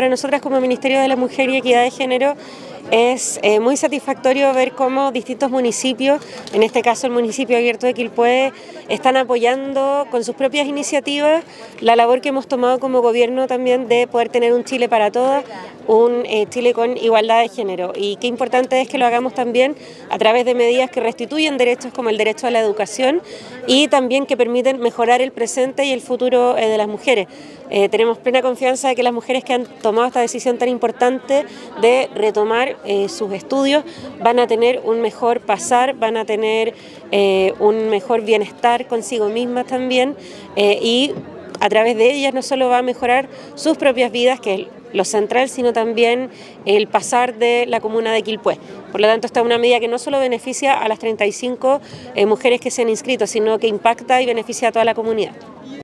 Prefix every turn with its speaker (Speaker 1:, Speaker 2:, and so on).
Speaker 1: para nosotras como Ministerio de la Mujer y Equidad de Género es muy satisfactorio ver cómo distintos municipios, en este caso el municipio abierto de Quilpué, están apoyando con sus propias iniciativas la labor que hemos tomado como gobierno también de poder tener un Chile para todas, un Chile con igualdad de género. Y qué importante es que lo hagamos también a través de medidas que restituyen derechos como el derecho a la educación y también que permiten mejorar el presente y el futuro de las mujeres. Tenemos plena confianza de que las mujeres que han tomado esta decisión tan importante de retomar sus estudios van a tener un mejor pasar, van a tener un mejor bienestar consigo mismas también y a través de ellas no solo va a mejorar sus propias vidas, que es lo central, sino también el pasar de la comuna de Quilpué. Por lo tanto, esta es una medida que no solo beneficia a las 35 mujeres que se han inscrito, sino que impacta y beneficia a toda la comunidad.